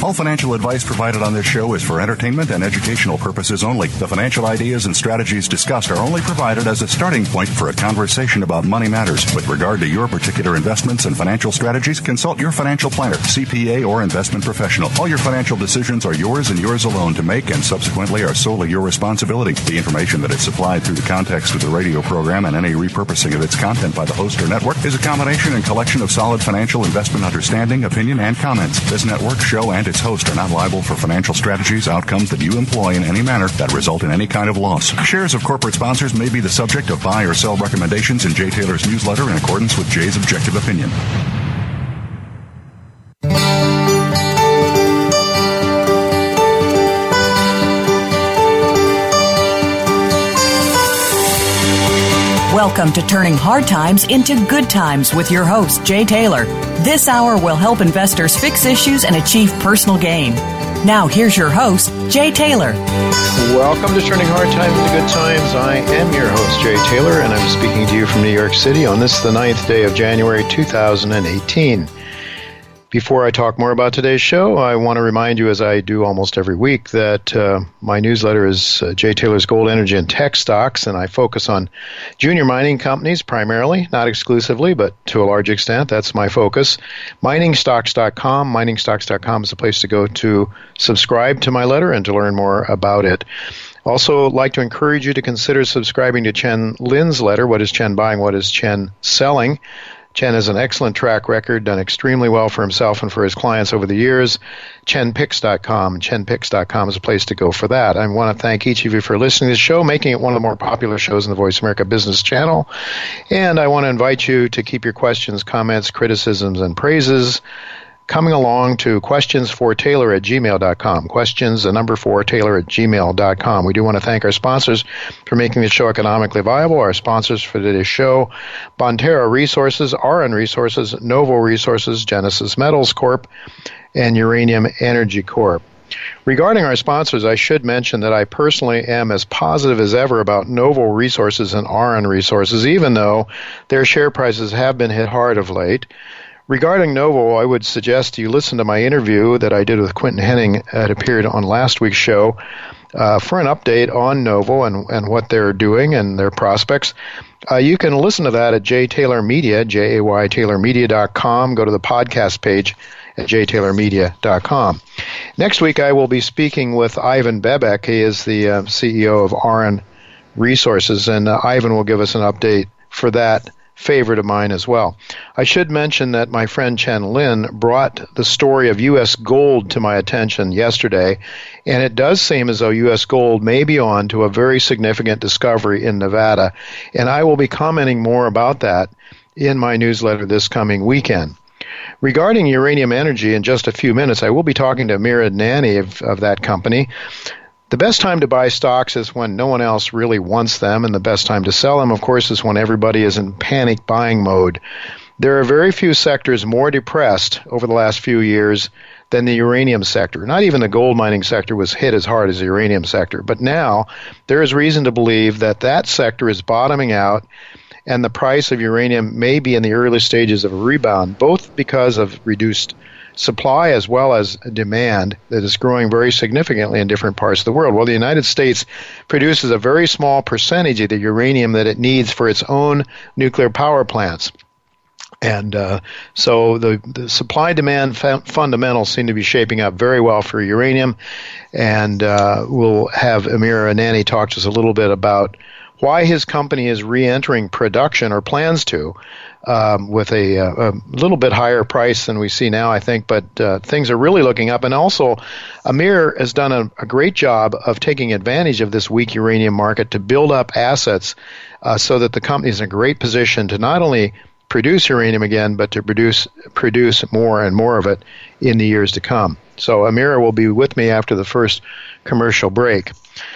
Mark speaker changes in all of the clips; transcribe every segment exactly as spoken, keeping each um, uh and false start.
Speaker 1: All financial advice provided on this show is for entertainment and educational purposes only. The financial ideas and strategies discussed are only provided as a starting point for a conversation about money matters. With regard to your particular investments and financial strategies, consult your financial planner, C P A, or investment professional. All your financial decisions are yours and yours alone to make, and subsequently are solely your responsibility. The information that is supplied through the context of the radio program and any repurposing of its content by the host or network is a combination and collection of solid financial investment understanding, opinion, and comments. This network, show, and its host are not liable for financial strategies, outcomes that you employ in any manner that result in any kind of loss. Shares of corporate sponsors may be the subject of buy or sell recommendations in Jay Taylor's newsletter in accordance with Jay's objective opinion.
Speaker 2: Welcome to Turning Hard Times into Good Times with your host, Jay Taylor. This hour will help investors fix issues and achieve personal gain. Now, here's your host, Jay Taylor.
Speaker 3: Welcome to Turning Hard Times into Good Times. I am your host, Jay Taylor, and I'm speaking to you from New York City on this, the ninth day of January, two thousand eighteen. Before I talk more about today's show, I want to remind you, as I do almost every week, that uh, my newsletter is uh, Jay Taylor's Gold, Energy, and Tech Stocks, and I focus on junior mining companies primarily, not exclusively, but to a large extent. That's my focus. mining stocks dot com. mining stocks dot com is the place to go to subscribe to my letter and to learn more about it. Also, like to encourage you to consider subscribing to Chen Lin's letter, What is Chen Buying, What is Chen Selling? Chen has an excellent track record, done extremely well for himself and for his clients over the years. chen picks dot com. chen picks dot com is a place to go for that. I want to thank each of you for listening to the show, making it one of the more popular shows in the Voice America Business Channel. And I want to invite you to keep your questions, comments, criticisms, and praises coming along to questions for taylor at gmail dot com. Questions, the number four, Taylor at gmail dot com. We do want to thank our sponsors for making the show economically viable. Our sponsors for today's show, Bonterra Resources, R N Resources, Novo Resources, Genesis Metals Corp, and Uranium Energy Corp. Regarding our sponsors, I should mention that I personally am as positive as ever about Novo Resources and R N Resources, even though their share prices have been hit hard of late. Regarding Novo, I would suggest you listen to my interview that I did with Quentin Henning that appeared on last week's show uh, for an update on Novo and, and what they're doing and their prospects. Uh, you can listen to that at Jay Taylor Media, J A Y Taylor Media dot com. Go to the podcast page at Jay Taylor Media dot com. Next week, I will be speaking with Ivan Bebek. He is the uh, C E O of R N Resources, and uh, Ivan will give us an update for that favorite of mine as well. I should mention that my friend Chen Lin brought the story of U S gold to my attention yesterday, and it does seem as though U S gold may be on to a very significant discovery in Nevada, and I will be commenting more about that in my newsletter this coming weekend. Regarding Uranium Energy, in just a few minutes, I will be talking to Amir Adnani of, of that company. The best time to buy stocks is when no one else really wants them, and the best time to sell them, of course, is when everybody is in panic buying mode. There are very few sectors more depressed over the last few years than the uranium sector. Not even the gold mining sector was hit as hard as the uranium sector. But now there is reason to believe that that sector is bottoming out, and the price of uranium may be in the early stages of a rebound, both because of reduced supply as well as demand that is growing very significantly in different parts of the world. Well, the United States produces a very small percentage of the uranium that it needs for its own nuclear power plants. And uh, so the, the supply-demand f- fundamentals seem to be shaping up very well for uranium. And uh, we'll have Amir Adnani talk to us a little bit about why his company is re-entering production, or plans to, um, with a, a little bit higher price than we see now, I think. But uh, things are really looking up. And also, Amir has done a, a great job of taking advantage of this weak uranium market to build up assets uh, so that the company is in a great position to not only produce uranium again, but to produce produce more and more of it in the years to come. So Amir will be with me after the first commercial break.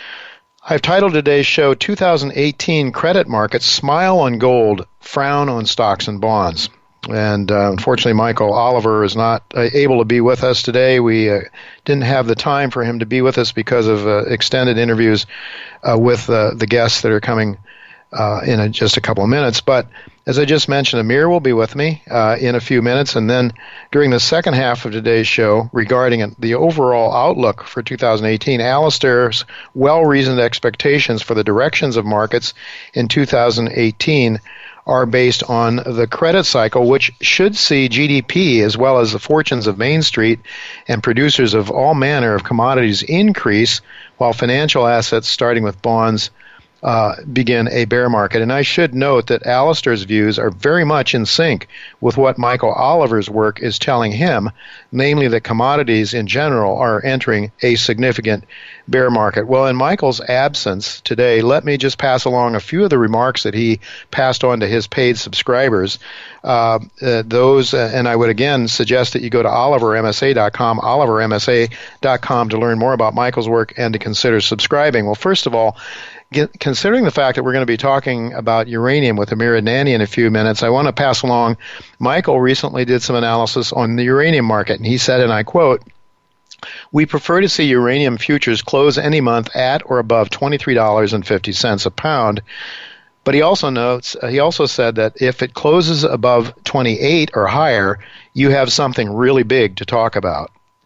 Speaker 3: I've titled today's show, two thousand eighteen Credit Markets, Smile on Gold, Frown on Stocks and Bonds. And uh, unfortunately, Michael Oliver is not uh, able to be with us today. We uh, didn't have the time for him to be with us because of uh, extended interviews uh, with uh, the guests that are coming uh, in a, just a couple of minutes. But as I just mentioned, Amir will be with me uh, in a few minutes. And then during the second half of today's show, regarding the overall outlook for two thousand eighteen, Alistair's well-reasoned expectations for the directions of markets in two thousand eighteen are based on the credit cycle, which should see G D P as well as the fortunes of Main Street and producers of all manner of commodities increase, while financial assets, starting with bonds, Uh, begin a bear market. And I should note that Alistair's views are very much in sync with what Michael Oliver's work is telling him, namely that commodities in general are entering a significant bear market. Well, in Michael's absence today, let me just pass along a few of the remarks that he passed on to his paid subscribers. Uh, uh, those, uh, and I would again suggest that you go to oliver m s a dot com, oliver m s a dot com, to learn more about Michael's work and to consider subscribing. Well, first of all, considering the fact that we're going to be talking about uranium with Amir Adnani in a few minutes, I want to pass along, Michael recently did some analysis on the uranium market, and he said, and I quote, "We prefer to see uranium futures close any month at or above twenty-three dollars and fifty cents a pound." But he also notes, he also said that if it closes above twenty-eight or higher, you have something really big to talk about.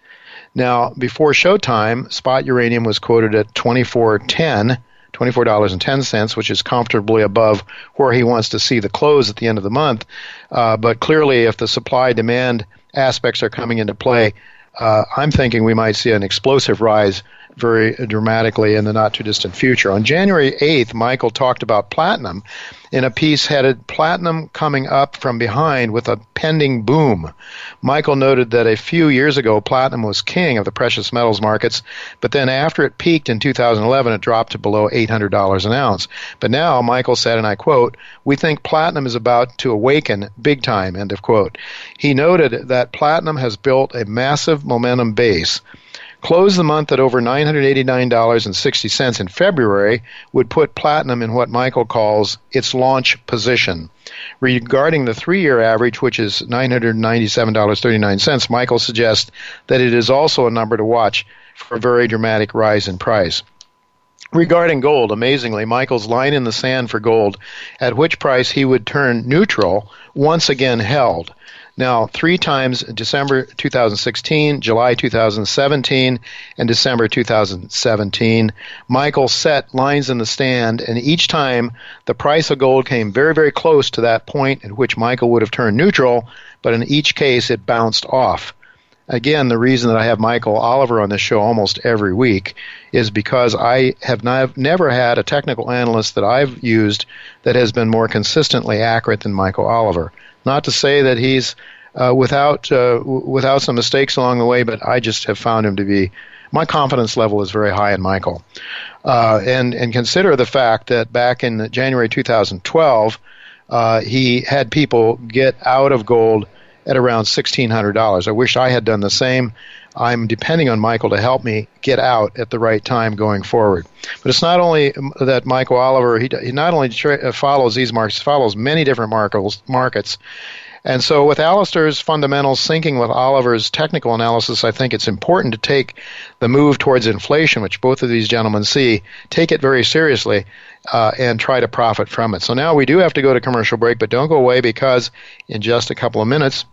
Speaker 3: Now, before showtime, spot uranium was quoted at twenty-four ten. twenty-four dollars and ten cents, which is comfortably above where he wants to see the close at the end of the month. Uh, but clearly, if the supply-demand aspects are coming into play, uh, I'm thinking we might see an explosive rise very dramatically in the not-too-distant future. On January eighth, Michael talked about platinum in a piece headed "Platinum Coming Up from Behind with a Pending Boom." Michael noted that a few years ago, platinum was king of the precious metals markets, but then after it peaked in two thousand eleven, it dropped to below eight hundred dollars an ounce. But now, Michael said, and I quote, "We think platinum is about to awaken big time," end of quote. He noted that platinum has built a massive momentum base. Close the month at over nine hundred eighty-nine dollars and sixty cents in February would put platinum in what Michael calls its launch position. Regarding the three-year average, which is nine hundred ninety-seven dollars and thirty-nine cents, Michael suggests that it is also a number to watch for a very dramatic rise in price. Regarding gold, amazingly, Michael's line in the sand for gold, at which price he would turn neutral, once again held. Now, three times, December two thousand sixteen, July two thousand seventeen, and December two thousand seventeen, Michael set lines in the stand, and each time the price of gold came very, very close to that point at which Michael would have turned neutral, but in each case it bounced off. Again, the reason that I have Michael Oliver on this show almost every week is because I have not, never had a technical analyst that I've used that has been more consistently accurate than Michael Oliver. Not to say that he's uh, without uh, w- without some mistakes along the way, but I just have found him to be, my confidence level is very high in Michael. Uh, and, and consider the fact that back in January two thousand twelve, uh, he had people get out of gold at around sixteen hundred dollars. I wish I had done the same. I'm depending on Michael to help me get out at the right time going forward. But it's not only that Michael Oliver, he, he not only tra- follows these markets, follows many different markets, markets. And so with Alistair's fundamentals syncing with Oliver's technical analysis, I think it's important to take the move towards inflation, which both of these gentlemen see, take it very seriously, uh, and try to profit from it. So now we do have to go to commercial break, but don't go away, because in just a couple of minutes,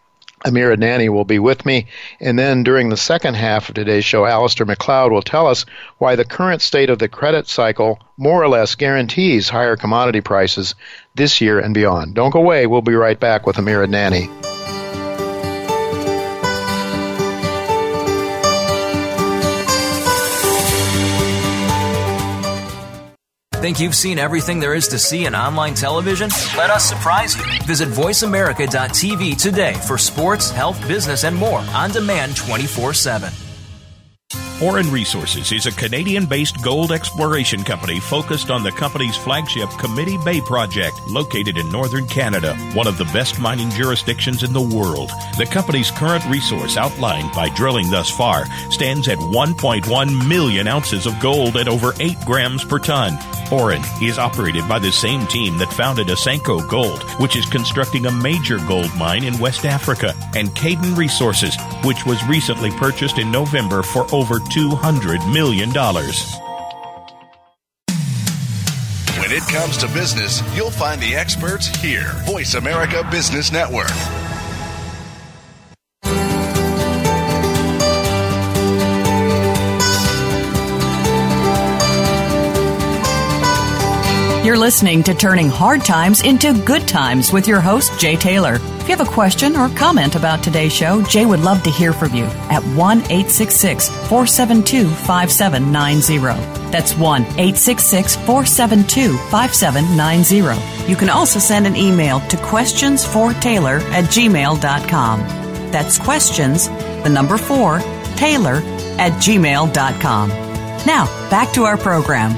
Speaker 3: Amir Adnani will be with me, and then during the second half of today's show, Alistair McLeod will tell us why the current state of the credit cycle more or less guarantees higher commodity prices this year and beyond. Don't go away. We'll be right back with Amir Adnani.
Speaker 4: Think you've seen everything there is to see in online television? Let us surprise you. Visit voice america dot t v today for sports, health, business, and more on demand twenty-four seven.
Speaker 5: Orin Resources is a Canadian-based gold exploration company focused on the company's flagship Committee Bay project, located in northern Canada, one of the best mining jurisdictions in the world. The company's current resource outlined by drilling thus far stands at one point one million ounces of gold at over eight grams per ton. Orin is operated by the same team that founded Asanko Gold, which is constructing a major gold mine in West Africa, and Caden Resources, which was recently purchased in November for over two hundred million dollars.
Speaker 6: When it comes to business, you'll find the experts here. Voice America Business Network.
Speaker 2: You're listening to Turning Hard Times into Good Times with your host, Jay Taylor. If you have a question or comment about today's show, Jay would love to hear from you at one eight six six, four seven two, five seven nine zero. That's one eight six six, four seven two, five seven nine zero. You can also send an email to questions for taylor at gmail dot com. That's questions, the number four, Taylor at gmail dot com. Now, back to our program.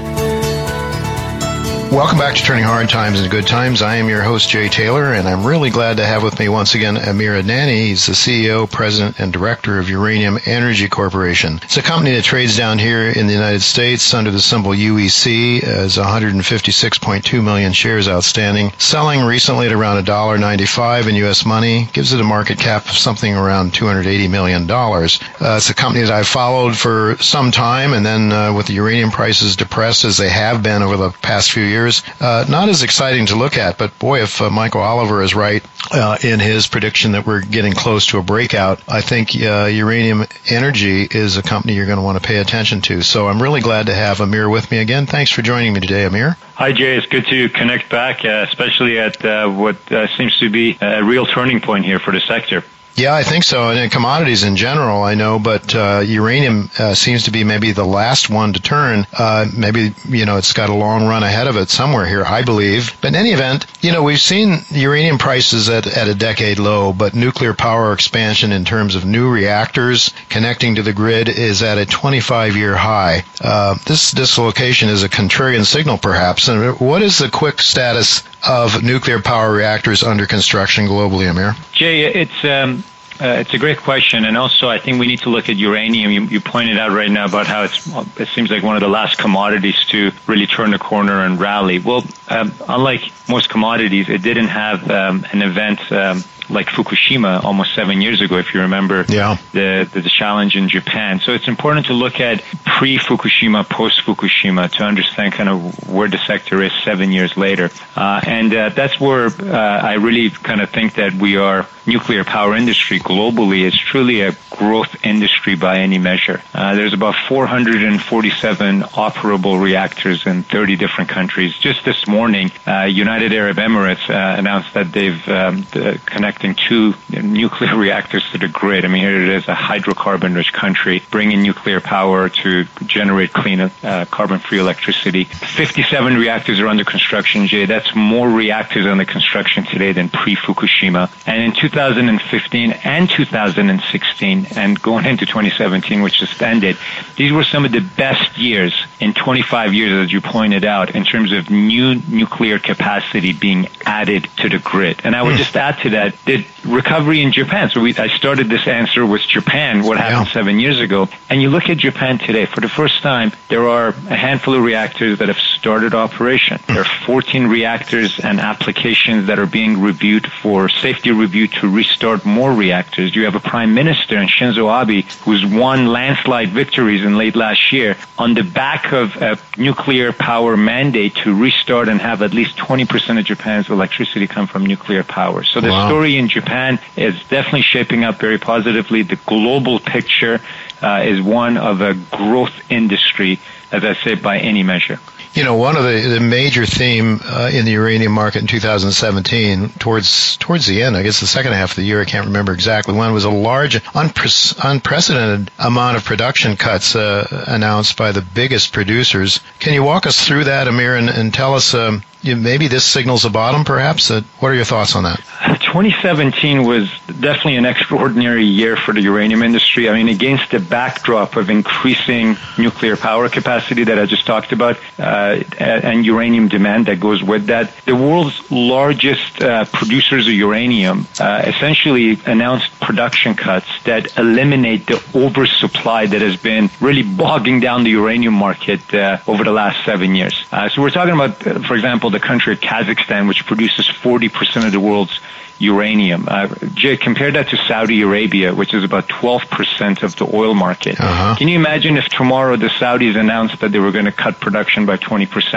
Speaker 3: Welcome back to Turning Hard Times into Good Times. I am your host, Jay Taylor, and I'm really glad to have with me once again Amir Adnani. He's the C E O, President, and Director of Uranium Energy Corporation. It's a company that trades down here in the United States under the symbol U E C, as one hundred fifty-six point two million shares outstanding, selling recently at around one dollar ninety-five in U S money, gives it a market cap of something around two hundred eighty million dollars. Uh, it's a company that I've followed for some time, and then uh, with the uranium prices depressed as they have been over the past few years, Uh, not as exciting to look at, but boy, if uh, Michael Oliver is right uh, in his prediction that we're getting close to a breakout, I think uh, Uranium Energy is a company you're going to want to pay attention to. So I'm really glad to have Amir with me again. Thanks for joining me today, Amir.
Speaker 7: Hi, Jay. It's good to connect back, uh, especially at uh, what uh, seems to be a real turning point here for the sector.
Speaker 3: Yeah, I think so. And in commodities in general, I know, but uh, uranium uh, seems to be maybe the last one to turn. Uh, maybe, you know, it's got a long run ahead of it somewhere here, I believe. But in any event, you know, we've seen uranium prices at, at a decade low, but nuclear power expansion in terms of new reactors connecting to the grid is at a twenty-five year high. Uh, this dislocation is a contrarian signal, perhaps. And what is the quick status of nuclear power reactors under construction globally, Amir?
Speaker 7: Jay, it's um, uh, it's a great question, and also I think we need to look at uranium. You, you pointed out right now about how it's it seems like one of the last commodities to really turn the corner and rally. Well, um, unlike most commodities, it didn't have um, an event um, like Fukushima almost seven years ago, if you remember,
Speaker 3: yeah.
Speaker 7: the, the the challenge in Japan. So it's important to look at pre-Fukushima, post-Fukushima to understand kind of where the sector is seven years later. Uh, and uh, that's where uh, I really kind of think that we are, nuclear power industry globally is truly a growth industry by any measure. Uh, there's about four hundred forty-seven operable reactors in thirty different countries. Just this morning, uh, United Arab Emirates uh, announced that they've um, the, connecting two nuclear reactors to the grid. I mean, here it is, a hydrocarbon-rich country, bringing nuclear power to generate clean, uh, carbon-free electricity. fifty-seven reactors are under construction, Jay. That's more reactors under construction today than pre-Fukushima. And in two thousand fifteen and two thousand sixteen, and going into twenty seventeen, which just ended, these were some of the best years in twenty-five years, as you pointed out, in terms of new nuclear capacity being added to the grid. And I would just add to that, the recovery in Japan. So we, I started this answer with Japan, what happened yeah. seven years ago. And you look at Japan today, for the first time, there are a handful of reactors that have started operation. There are fourteen reactors and applications that are being reviewed for safety review to restart more reactors. You have a prime minister in Shinzo Abe who's won landslide victories in late last year on the back of a nuclear power mandate to restart and have at least twenty percent of Japan's electricity come from nuclear power. So the wow. story in Japan is definitely shaping up very positively. The global picture uh, is one of a growth industry, as I say, by any measure.
Speaker 3: You know, one of the, the major theme uh, in the uranium market in two thousand seventeen, towards towards the end, I guess the second half of the year, I can't remember exactly when, was a large, unpre- unprecedented amount of production cuts uh, announced by the biggest producers. Can you walk us through that, Amir, and, and tell us um, you, maybe this signals a bottom, perhaps? Uh, what are your thoughts on that?
Speaker 7: twenty seventeen was definitely an extraordinary year for the uranium industry. I mean, against the backdrop of increasing nuclear power capacity that I just talked about, uh, and uranium demand that goes with that, the world's largest uh, producers of uranium uh, essentially announced production cuts that eliminate the oversupply that has been really bogging down the uranium market uh, over the last seven years. Uh, so we're talking about, uh, for example, the country of Kazakhstan, which produces forty percent of the world's uranium. Uh, Jay, compare that to Saudi Arabia, which is about twelve percent of the oil market. Uh-huh. Can you imagine if tomorrow the Saudis announced that they were going to cut production by twenty percent?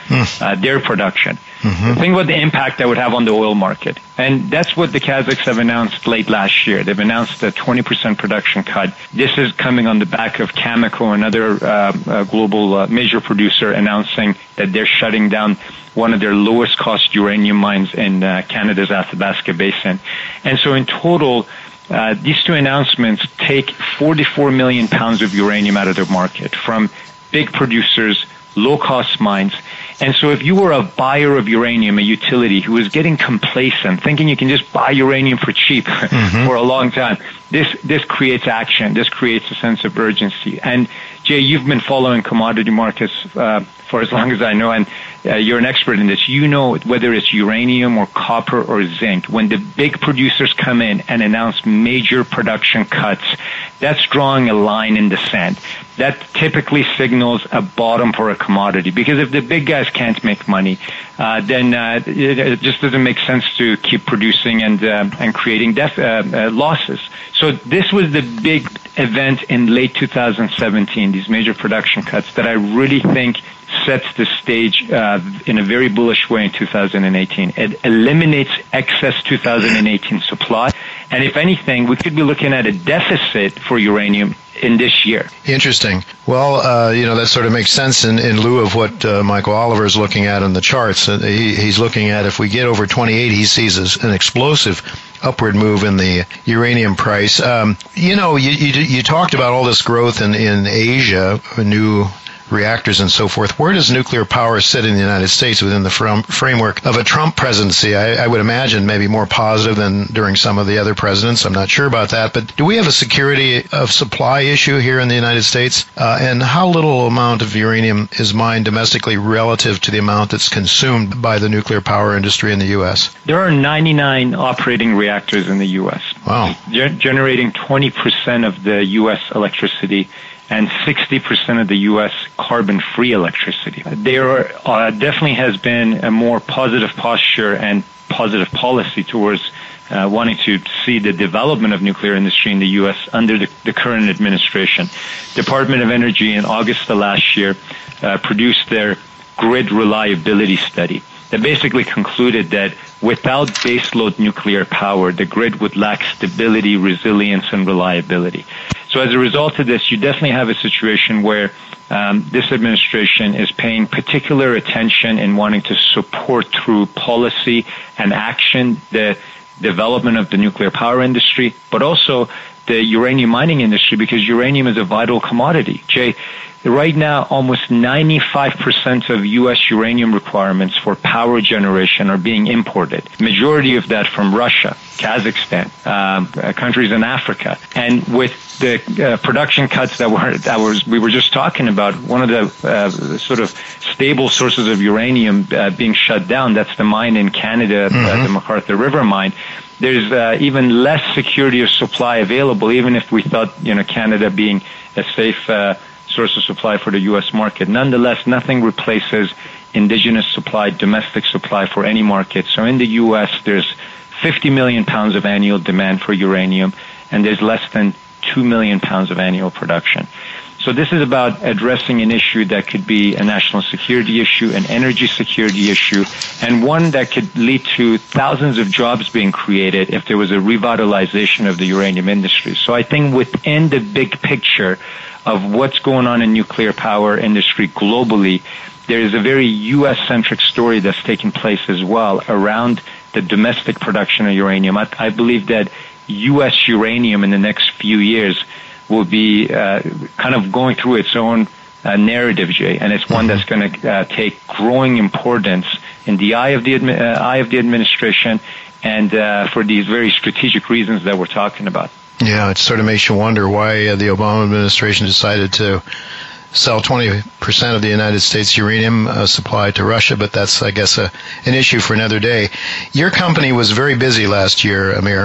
Speaker 7: mm. uh, their production.
Speaker 3: Mm-hmm.
Speaker 7: Think about the impact that would have on the oil market. And that's what the Kazakhs have announced late last year. They've announced a twenty percent production cut. This is coming on the back of Cameco, another uh, uh, global uh, major producer, announcing that they're shutting down one of their lowest cost uranium mines in uh, Canada's Athabasca Basin. And so in total, uh, these two announcements take forty-four million pounds of uranium out of the market from big producers, low-cost mines. And so if you were a buyer of uranium, a utility who was getting complacent, thinking you can just buy uranium for cheap mm-hmm. for a long time, this this creates action. This creates a sense of urgency. And, Jay, you've been following commodity markets uh, for as long as I know, and uh, you're an expert in this. You know whether it's uranium or copper or zinc, when the big producers come in and announce major production cuts, that's drawing a line in the sand. That typically signals a bottom for a commodity, because if the big guys can't make money, uh, then uh, it, it just doesn't make sense to keep producing and uh, and creating def- uh, uh, losses. So this was the big event in late two thousand seventeen, these major production cuts, that I really think sets the stage uh, in a very bullish way in two thousand eighteen. It eliminates excess two thousand eighteen supply, and if anything, we could be looking at a deficit for uranium in this year.
Speaker 3: Interesting. Well, uh, you know, that sort of makes sense in, in lieu of what uh, Michael Oliver is looking at in the charts. Uh, he, he's looking at, if we get over twenty-eight, he sees as an explosive upward move in the uranium price. Um, you know, you, you you talked about all this growth in, in Asia, new reactors and so forth. Where does nuclear power sit in the United States within the fr- framework of a Trump presidency? I, I would imagine maybe more positive than during some of the other presidents. I'm not sure about that. But do we have a security of supply issue here in the United States? Uh, and how little amount of uranium is mined domestically relative to the amount that's consumed by the nuclear power industry in the U S?
Speaker 7: There are ninety-nine operating reactors in the U S.
Speaker 3: Wow.
Speaker 7: Ge- generating twenty percent of the U S electricity and sixty percent of the U S carbon-free electricity. There uh, definitely has been a more positive posture and positive policy towards uh, wanting to see the development of nuclear industry in the U S under the, the current administration. Department of Energy in August of last year uh, produced their grid reliability study that basically concluded that without baseload nuclear power, the grid would lack stability, resilience, and reliability. So as a result of this, you definitely have a situation where um, this administration is paying particular attention in wanting to support through policy and action the development of the nuclear power industry, but also the uranium mining industry, because uranium is a vital commodity. Jay, right now, almost ninety-five percent of U S uranium requirements for power generation are being imported. Majority of that from Russia, Kazakhstan, um, countries in Africa. And with the uh, production cuts that were that was we were just talking about, one of the uh, sort of stable sources of uranium uh, being shut down, that's the mine in Canada, mm-hmm. uh, the McArthur River mine. There's uh, even less security of supply available, even if we thought, you know, Canada being a safe uh, source of supply for the U S market. Nonetheless, nothing replaces indigenous supply, domestic supply for any market. So in the U S, there's fifty million pounds of annual demand for uranium, and there's less than two million pounds of annual production. So this is about addressing an issue that could be a national security issue, an energy security issue, and one that could lead to thousands of jobs being created if there was a revitalization of the uranium industry. So I think within the big picture of what's going on in nuclear power industry globally, there is a very U S-centric story that's taking place as well around the domestic production of uranium. I, I believe that U S uranium in the next few years will be uh, kind of going through its own uh, narrative, Jay, and it's one that's going to uh, take growing importance in the eye of the admi- uh, eye of the administration, and uh, for these very strategic reasons that we're talking about.
Speaker 3: Yeah, it sort of makes you wonder why uh, the Obama administration decided to sell twenty percent of the United States uranium uh, supply to Russia, but that's, I guess, a, an issue for another day. Your company was very busy last year, Amir.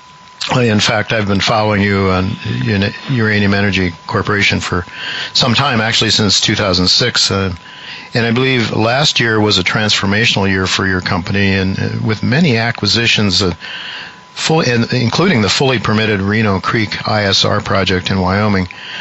Speaker 3: In fact, I've been following you on Uranium Energy Corporation for some time, actually since two thousand six. Uh, and I believe last year was a transformational year for your company, and uh, with many acquisitions, uh, full, and including the fully permitted Reno Creek I S R project in Wyoming.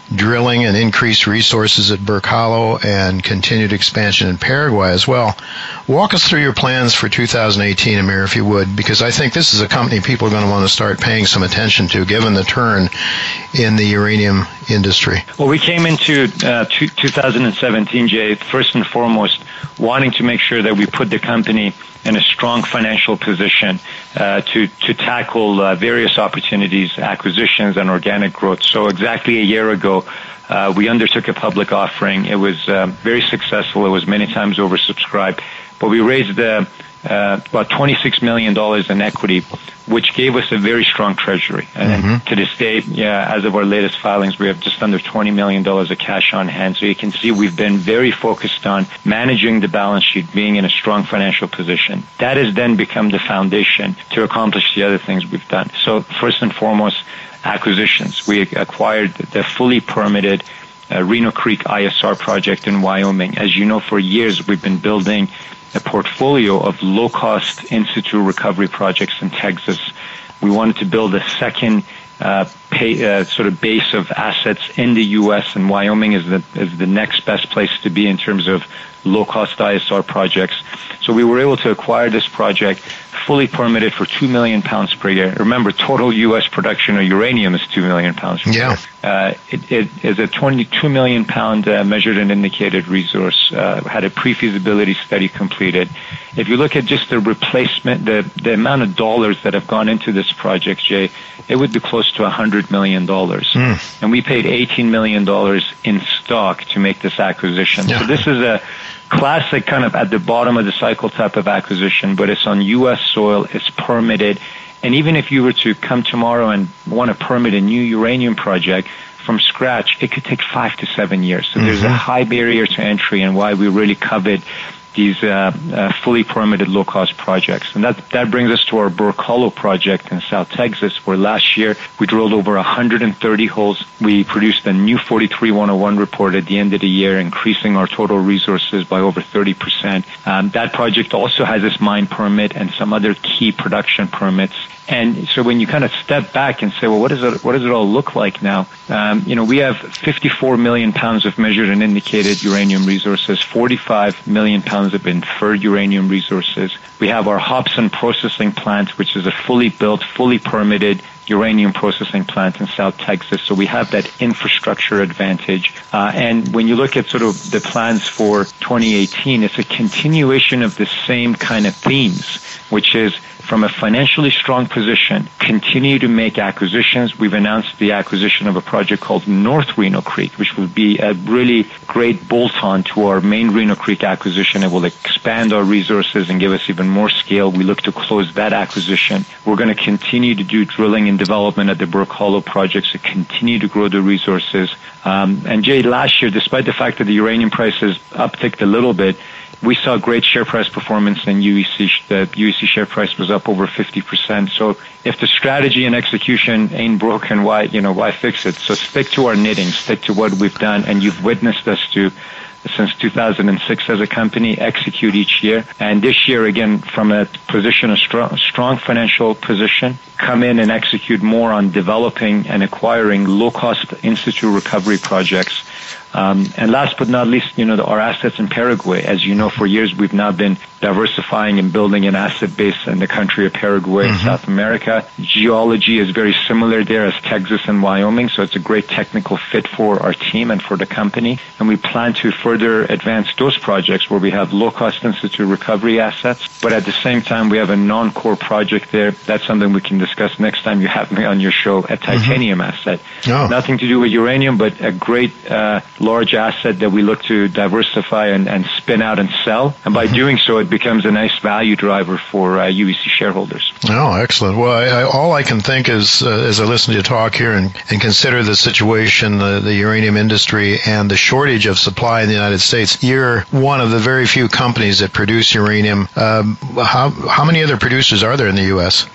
Speaker 3: drilling and increased resources at Burke Hollow and continued expansion in Paraguay as well. Walk us through your plans for two thousand eighteen, Amir, if you would, because I think this is a company people are going to want to start paying some attention to, given the turn in the uranium industry.
Speaker 7: Well, we came into uh, two, two thousand seventeen, Jay, first and foremost, wanting to make sure that we put the company in a strong financial position uh, to to tackle uh, various opportunities, acquisitions, and organic growth. So exactly a year ago, uh, we undertook a public offering. It was uh, very successful. It was many times oversubscribed, but we raised uh, uh, about twenty-six million dollars in equity, which gave us a very strong treasury. And mm-hmm. to this day, yeah, as of our latest filings, we have just under twenty million dollars of cash on hand. So you can see we've been very focused on managing the balance sheet, being in a strong financial position. That has then become the foundation to accomplish the other things we've done. So first and foremost, acquisitions. We acquired the fully permitted uh, Reno Creek I S R project in Wyoming. As you know, for years we've been building a portfolio of low-cost in-situ recovery projects in Texas. We wanted to build a second uh, pay, uh, sort of base of assets in the U S, and Wyoming is the is the next best place to be in terms of low-cost I S R projects. So we were able to acquire this project, fully permitted for two million pounds per year. Remember, total U S production of uranium is two million pounds per
Speaker 3: yeah.
Speaker 7: year. Uh, it, it is a twenty-two million pound uh, measured and indicated resource, uh, had a pre-feasibility study completed. If you look at just the replacement, the, the amount of dollars that have gone into this project, Jay, it would be close to one hundred million dollars. Mm. And we paid eighteen million dollars in stock to make this acquisition. Yeah. So this is a classic kind of at the bottom of the cycle type of acquisition, but it's on U S soil, it's permitted, and even if you were to come tomorrow and want to permit a new uranium project from scratch, it could take five to seven years. So mm-hmm. there's a high barrier to entry, and why we really covet these uh, uh, fully permitted low-cost projects. And that that brings us to our Burke Hollow project in South Texas, where last year we drilled over one hundred thirty holes. We produced a new forty-three one oh one report at the end of the year, increasing our total resources by over thirty percent. Um, that project also has its mine permit and some other key production permits. And so when you kind of step back and say, well, what does it, what does it all look like now? Um, you know, we have fifty-four million pounds of measured and indicated uranium resources, forty-five million pounds of inferred uranium resources. We have our Hobson processing plant, which is a fully built, fully permitted uranium processing plant in South Texas. So we have that infrastructure advantage. Uh, and when you look at sort of the plans for twenty eighteen, it's a continuation of the same kind of themes, which is from a financially strong position, continue to make acquisitions. We've announced the acquisition of a project called North Reno Creek, which will be a really great bolt-on to our main Reno Creek acquisition. It will expand our resources and give us even more scale. We look to close that acquisition. We're going to continue to do drilling and development at the Burke Hollow projects to continue to grow the resources. Um, and Jay, last year, despite the fact that the uranium prices upticked a little bit, we saw great share price performance in U E C. The U E C share price was up over fifty percent. So if the strategy and execution ain't broken, why, you know, why fix it? So stick to our knitting, stick to what we've done, and you've witnessed us to, since two thousand six as a company, execute each year. And this year, again, from a position, a strong, strong financial position, come in and execute more on developing and acquiring low-cost in-situ recovery projects. Um, and last but not least, you know, the, our assets in Paraguay. As you know, for years we've now been diversifying and building an asset base in the country of Paraguay, mm-hmm. South America. Geology is very similar there as Texas and Wyoming, so it's a great technical fit for our team and for the company. And we plan to further advance those projects where we have low-cost in-situ recovery assets, but at the same time we have a non-core project there. That's something we can discuss next time you have me on your show, a titanium mm-hmm. asset. Oh. Nothing to do with uranium, but a great uh, large asset that we look to diversify and, and spin out and sell. And by mm-hmm. doing so, it becomes a nice value driver for uh, U E C shareholders.
Speaker 3: Oh, excellent. Well, I, I, all I can think is, uh, as I listen to you talk here and, and consider the situation, the, the uranium industry, and the shortage of supply in the United States, you're one of the very few companies that produce uranium. Um, how, how many other producers are there in the U S?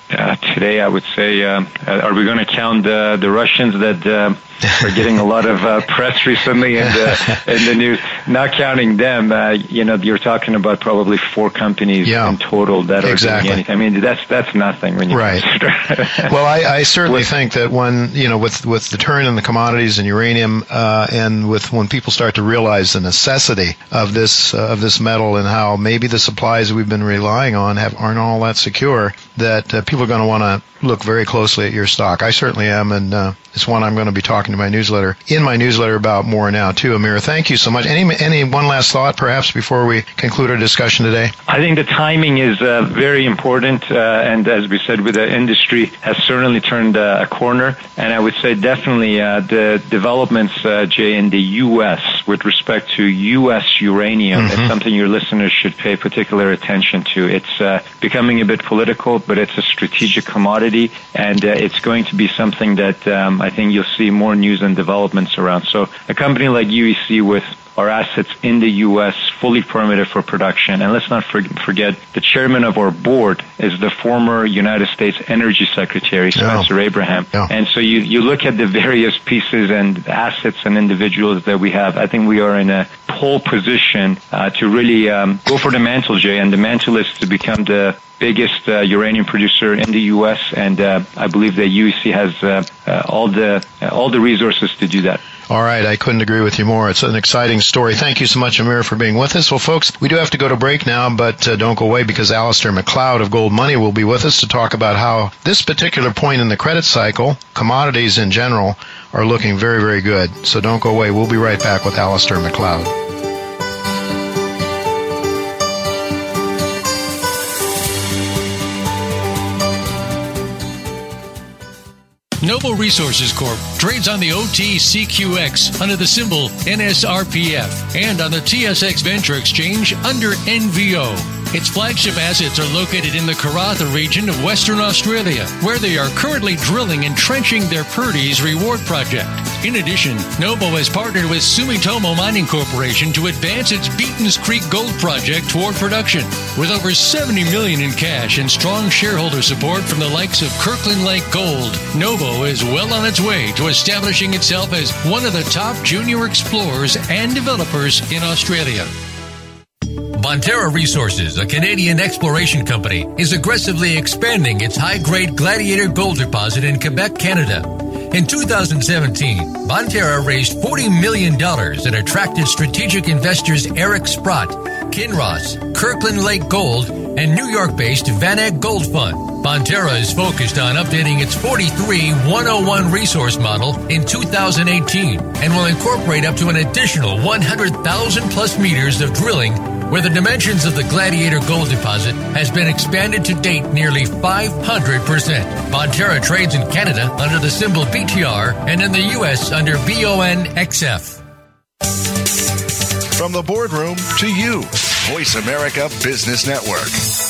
Speaker 7: uh, today, I would say, um, are we going to count the the Russians that uh, are getting a lot of uh, press recently in the in the news? Not counting them, uh, you know, you're talking about probably four companies
Speaker 3: yeah,
Speaker 7: in total that are
Speaker 3: exactly.
Speaker 7: doing anything. I mean, that's that's nothing when you
Speaker 3: right.
Speaker 7: consider.
Speaker 3: Well, I, I certainly think that when you know, with with the turn in the commodities and uranium, uh, and with when people start to realize the necessity of this uh, of this metal and how maybe the supplies we've been relying on have aren't all that secure, that uh, people are going to want to look very closely at your stock. I certainly am, and uh, it's one I'm going to be talking to my newsletter in my newsletter about more now too. Amir, thank you so much. Any any one last thought, perhaps, before we conclude our discussion today?
Speaker 7: I think the timing is uh, very important, uh, and as we said, with the industry has certainly turned uh, a corner. And I would say definitely uh, the developments, uh, Jay, in the U S with respect to U S uranium mm-hmm. is something your listeners should pay particular attention to. It's uh, becoming a bit political, but it's a strategic commodity, and uh, it's going to be something that um, I think you'll see more news and developments around. So a company like U E C with our assets in the U S, fully permitted for production. And let's not forget, the chairman of our board is the former United States Energy Secretary, Spencer yeah. Abraham.
Speaker 3: Yeah.
Speaker 7: And so you, you look at the various pieces and assets and individuals that we have, I think we are in a pole position uh, to really um, go for the mantle, Jay. And the mantle is to become the biggest uh, uranium producer in the U S, and uh, I believe that U E C has uh, uh, all the uh, all the resources to do that.
Speaker 3: All right, I couldn't agree with you more. It's an exciting story. Thank you so much, Amir, for being with us. Well, folks, we do have to go to break now, but uh, don't go away, because Alistair McLeod of Gold Money will be with us to talk about how this particular point in the credit cycle, commodities in general, are looking very, very good. So don't go away. We'll be right back with Alistair McLeod.
Speaker 8: Noble Resources Corp trades on the O T C Q X under the symbol N S R P F and on the T S X Venture Exchange under N V O. Its flagship assets are located in the Karratha region of Western Australia, where they are currently drilling and trenching their Purdy's Reward project. In addition, Noble has partnered with Sumitomo Mining Corporation to advance its Beaton's Creek Gold project toward production. With over seventy million dollars in cash and strong shareholder support from the likes of Kirkland Lake Gold, Noble is well on its way to establishing itself as one of the top junior explorers and developers in Australia.
Speaker 9: Bonterra Resources, a Canadian exploration company, is aggressively expanding its high-grade Gladiator gold deposit in Quebec, Canada. In two thousand seventeen, Bonterra raised forty million dollars and attracted strategic investors Eric Sprott, Kinross, Kirkland Lake Gold, and New York-based Van Eck Gold Fund. Bonterra is focused on updating its forty-three one oh one resource model in two thousand eighteen and will incorporate up to an additional one hundred thousand plus meters of drilling, where the dimensions of the Gladiator gold deposit has been expanded to date nearly five hundred percent. Bonterra trades in Canada under the symbol B T R and in the U S under B O N X F.
Speaker 6: From the boardroom to you, Voice America Business Network.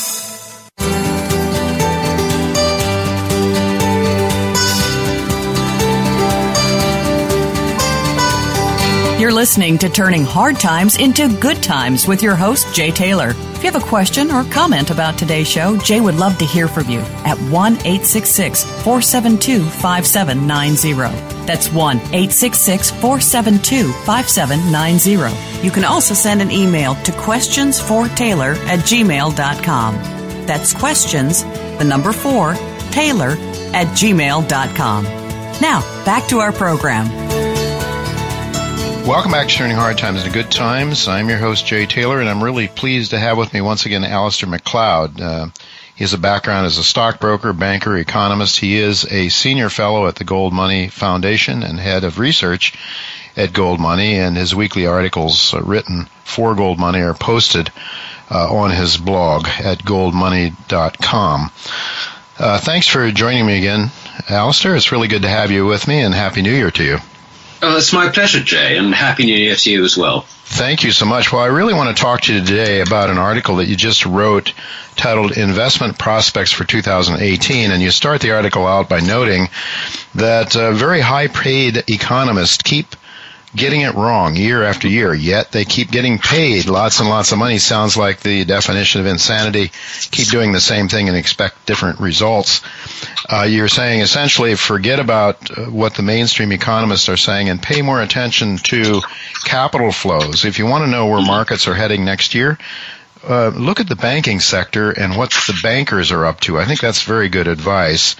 Speaker 2: You're listening to Turning Hard Times into Good Times with your host, Jay Taylor. If you have a question or comment about today's show, Jay would love to hear from you at one eight six six, four seven two, five seven nine zero. That's one eight six six, four seven two, five seven nine zero. You can also send an email to questions for taylor at gmail dot com. That's questions, the number four, Taylor at gmail dot com. Now, back to our program.
Speaker 3: Welcome back to Turning Hard Times into Good Times. I'm your host, Jay Taylor, and I'm really pleased to have with me once again Alistair McLeod. Uh, he has a background as a stockbroker, banker, economist. He is a senior fellow at the Gold Money Foundation and head of research at Gold Money, and his weekly articles uh, written for Gold Money are posted uh, on his blog at gold money dot com. Uh, thanks for joining me again, Alistair. It's really good to have you with me, and Happy New Year to you.
Speaker 10: Oh, it's my pleasure, Jay, and Happy New Year to you as well.
Speaker 3: Thank you so much. Well, I really want to talk to you today about an article that you just wrote titled Investment Prospects for two thousand eighteen, and you start the article out by noting that uh, very high-paid economists keep getting it wrong year after year, yet they keep getting paid lots and lots of money. Sounds like the definition of insanity. Keep doing the same thing and expect different results. Uh, you're saying essentially forget about uh, what the mainstream economists are saying and pay more attention to capital flows. If you want to know where markets are heading next year, uh, look at the banking sector and what the bankers are up to. I think that's very good advice.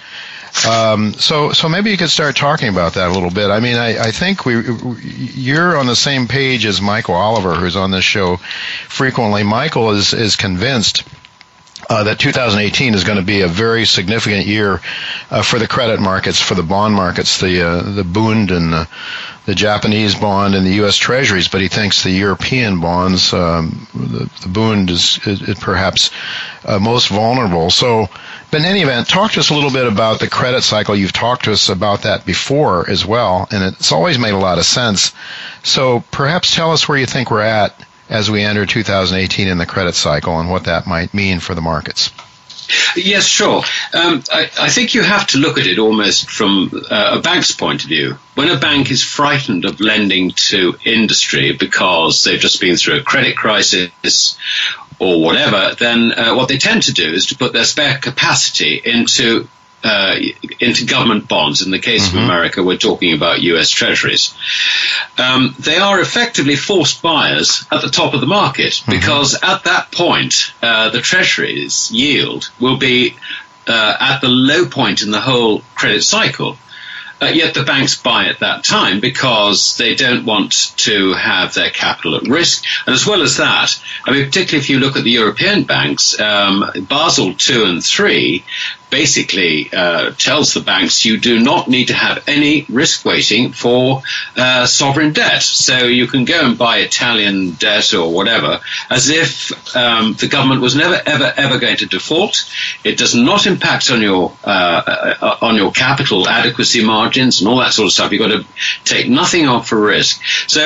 Speaker 3: Um, so, so maybe you could start talking about that a little bit. I mean, I, I think we, you're on the same page as Michael Oliver, who's on this show frequently. Michael is, is convinced Uh, that two thousand eighteen is going to be a very significant year uh, for the credit markets, for the bond markets, the uh, the Bund and the, the Japanese bond and the U S Treasuries. But he thinks the European bonds, um, the, the Bund is, is, is perhaps uh, most vulnerable. So, but in any event, talk to us a little bit about the credit cycle. You've talked to us about that before as well, and it's always made a lot of sense. So perhaps tell us where you think we're at as we enter two thousand eighteen in the credit cycle and what that might mean for the markets.
Speaker 10: Yes, sure. Um, I, I think you have to look at it almost from uh, a bank's point of view. When a bank is frightened of lending to industry because they've just been through a credit crisis or whatever, then uh, what they tend to do is to put their spare capacity into Uh, into government bonds. In the case mm-hmm. of America, we're talking about U S Treasuries. Um, they are effectively forced buyers at the top of the market mm-hmm. because at that point, uh, the Treasuries yield will be uh, at the low point in the whole credit cycle. Uh, yet the banks buy at that time because they don't want to have their capital at risk. And as well as that, I mean, particularly if you look at the European banks, um, Basel two and three basically uh, tells the banks you do not need to have any risk weighting for uh, sovereign debt. So you can go and buy Italian debt or whatever as if um, the government was never, ever, ever going to default. It does not impact on your uh, uh, on your capital adequacy margins and all that sort of stuff. You've got to take nothing off for risk. So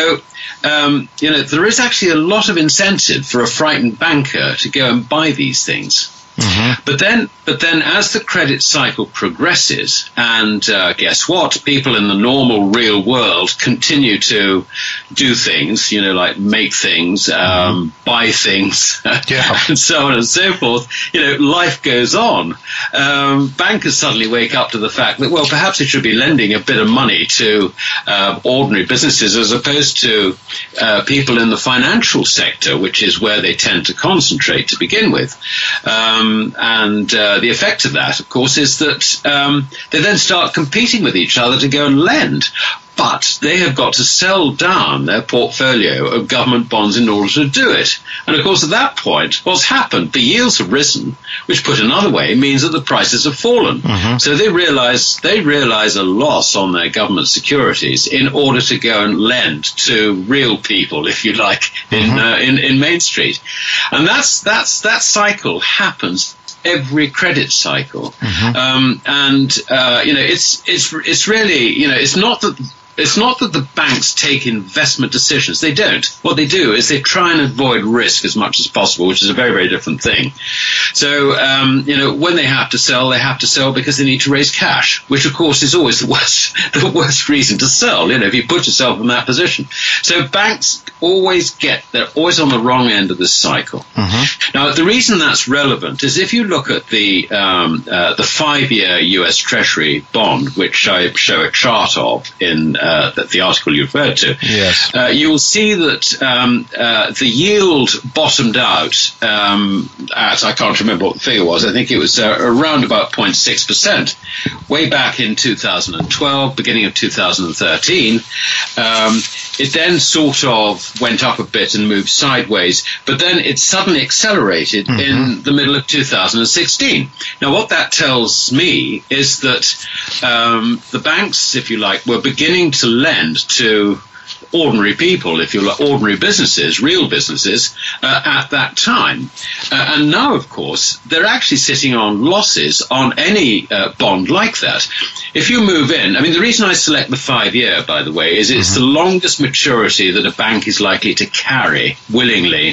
Speaker 10: um, you know, there is actually a lot of incentive for a frightened banker to go and buy these things. Mm-hmm. But then, but then, as the credit cycle progresses, and uh, guess what? People in the normal real world continue to do things, you know, like make things, um, mm-hmm. buy things, yeah. and so on and so forth. You know, life goes on. Um, bankers suddenly wake up to the fact that, well, perhaps they should be lending a bit of money to uh, ordinary businesses as opposed to uh, people in the financial sector, which is where they tend to concentrate to begin with. Um, and uh, the effect of that, of course, is that um, they then start competing with each other to go and lend. But they have got to sell down their portfolio of government bonds in order to do it. And, of course, at that point, what's happened? The yields have risen, which, put another way, means that the prices have fallen. Mm-hmm. So they realize they realize a loss on their government securities in order to go and lend to real people, if you like, in mm-hmm. uh, in, in Main Street. And that's that's that cycle happens every credit cycle. Mm-hmm. Um, and, uh, you know, it's it's it's really, you know, it's not that It's not that the banks take investment decisions. They don't. What they do is they try and avoid risk as much as possible, which is a very, very different thing. So, um, you know, when they have to sell, they have to sell because they need to raise cash, which, of course, is always the worst, the worst reason to sell, you know, if you put yourself in that position. So banks always get, they're always on the wrong end of this cycle. Mm-hmm. Now, the reason that's relevant is if you look at the, um, uh, the five-year U S Treasury bond, which I show a chart of in uh, the, the article you referred to, yes. uh, you will see that um, uh, the yield bottomed out um, at, I can't remember what the figure was, I think it was uh, around about zero point six percent, way back in two thousand twelve, beginning of two thousand thirteen. Um, it then sort of went up a bit and moved sideways, but then it suddenly accelerated mm-hmm. in the middle of two thousand sixteen. Now, what that tells me is that um, the banks, if you like, were beginning to lend to ordinary people, if you like, ordinary businesses, real businesses, uh, at that time. Uh, and now, of course, they're actually sitting on losses on any uh, bond like that. If you move in, I mean, the reason I select the five-year, by the way, is it's mm-hmm. the longest maturity that a bank is likely to carry willingly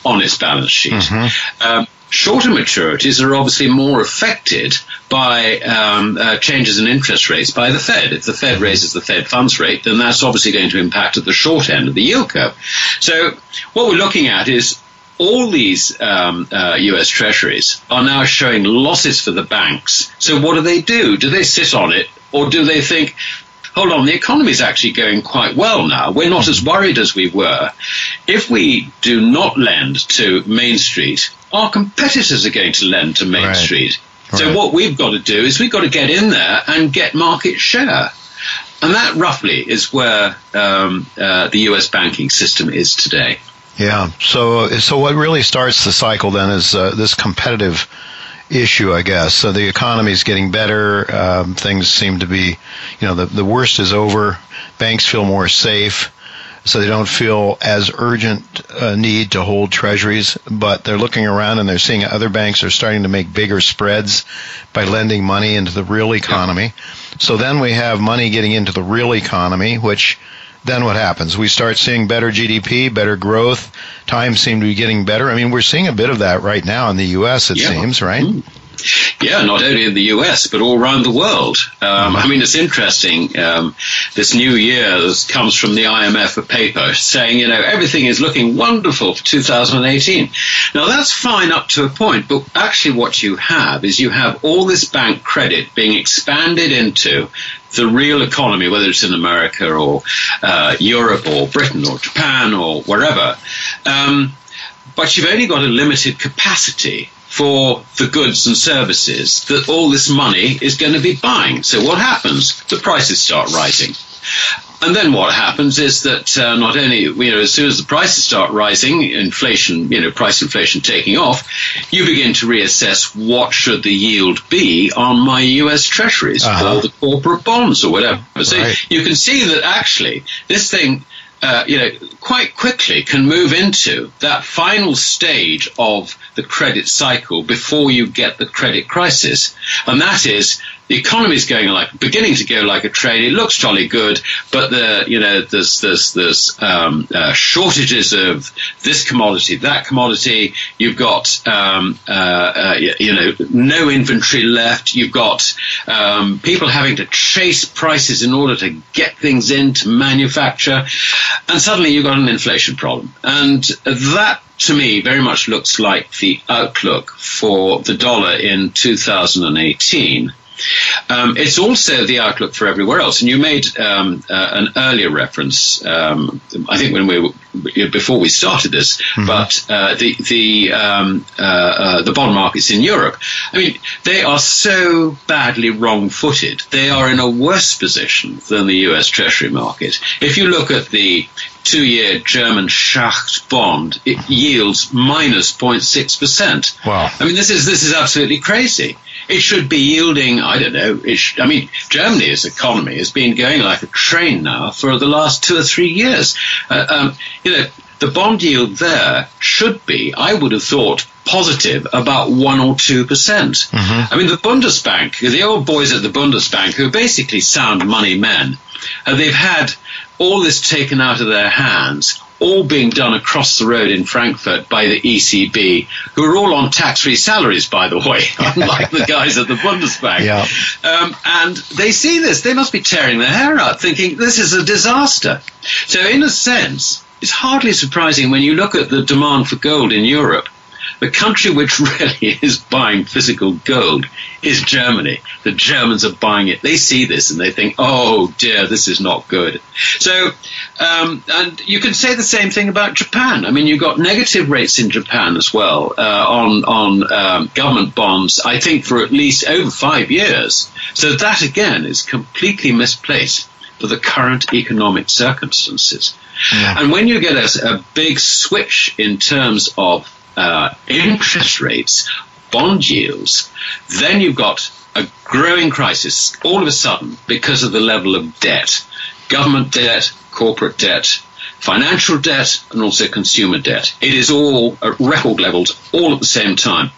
Speaker 10: on its balance sheet.
Speaker 3: Mm-hmm.
Speaker 10: Um, shorter maturities are obviously more affected by um, uh, changes in interest rates by the Fed. If the Fed raises the Fed funds rate, then that's obviously going to impact at the short end of the yield curve. So what we're looking at is all these um, uh, U S Treasuries are now showing losses for the banks. So what do they do? Do they sit on it, or do they think, hold on, the economy's actually going quite well now. We're not as worried as we were. If we do not lend to Main Street, our competitors are going to lend to Main
Speaker 3: Right.
Speaker 10: Street. So
Speaker 3: Right.
Speaker 10: what we've got to do is we've got to get in there and get market share. And that roughly is where um, uh, the U S banking system is today.
Speaker 3: Yeah. So, so what really starts the cycle then is uh, this competitive issue, I guess. So the economy is getting better. Um, things seem to be, you know, the the worst is over. Banks feel more safe, so they don't feel as urgent uh, need to hold treasuries. But they're looking around and they're seeing other banks are starting to make bigger spreads by lending money into the real economy. So then we have money getting into the real economy, which then what happens? We start seeing better G D P, better growth. Times seem to be getting better. I mean, we're seeing a bit of that right now in the U S, it
Speaker 10: Yeah.
Speaker 3: seems, right?
Speaker 10: Mm. Yeah, not only in the U S, but all around the world. Um, I mean, it's interesting. Um, this new year comes from the I M F a paper saying, you know, everything is looking wonderful for two thousand eighteen. Now, that's fine up to a point, but actually what you have is you have all this bank credit being expanded into the real economy, whether it's in America or uh, Europe or Britain or Japan or wherever. Um, but you've only got a limited capacity for the goods and services that all this money is going to be buying. So what happens? The prices start rising. And then what happens is that uh, not only, you know, as soon as the prices start rising, inflation, you know, price inflation taking off, you begin to reassess what should the yield be on my U S Treasuries
Speaker 3: Uh-huh.
Speaker 10: or the corporate bonds or whatever. So
Speaker 3: Right.
Speaker 10: you can see that actually this thing, uh, you know, quite quickly can move into that final stage of the credit cycle before you get the credit crisis. And that is the economy is going like beginning to go like a train. It looks jolly good, but the you know there's there's there's um, uh, shortages of this commodity, that commodity. You've got um, uh, uh, you know no inventory left. You've got um, people having to chase prices in order to get things in to manufacture, and suddenly you've got an inflation problem, and that, to me, very much looks like the outlook for the dollar in two thousand eighteen. Um, it's also the outlook for everywhere else. And you made um, uh, an earlier reference, um, I think when we were, before we started this, mm-hmm. but uh, the the um, uh, uh, the bond markets in Europe. I mean, they are so badly wrong-footed. They are in a worse position than the U S Treasury market. If you look at the two-year German Schacht bond, it yields minus zero point six percent.
Speaker 3: Wow.
Speaker 10: I mean, this is this is absolutely crazy. It should be yielding, I don't know, it sh- I mean, Germany's economy has been going like a train now for the last two or three years. Uh, um, you know, the bond yield there should be, I would have thought, positive about one or two percent. Mm-hmm. I mean, the Bundesbank, the old boys at the Bundesbank, who are basically sound money men, uh, they've had all this taken out of their hands, all being done across the road in Frankfurt by the E C B, who are all on tax-free salaries, by the way, unlike the guys at the Bundesbank.
Speaker 3: Yeah.
Speaker 10: Um, and they see this. They must be tearing their hair out, thinking this is a disaster. So in a sense, it's hardly surprising when you look at the demand for gold in Europe. The country which really is buying physical gold is Germany. The Germans are buying it. They see this and they think, oh dear, this is not good. So, um, and you can say the same thing about Japan. I mean, you've got negative rates in Japan as well uh, on, on um, government bonds, I think for at least over five years. So that again is completely misplaced for the current economic circumstances. Yeah. And when you get a, a big switch in terms of Uh, interest rates, bond yields, then you've got a growing crisis all of a sudden because of the level of debt. Government debt, corporate debt, financial debt, and also consumer debt. It is all at record levels all at the same time.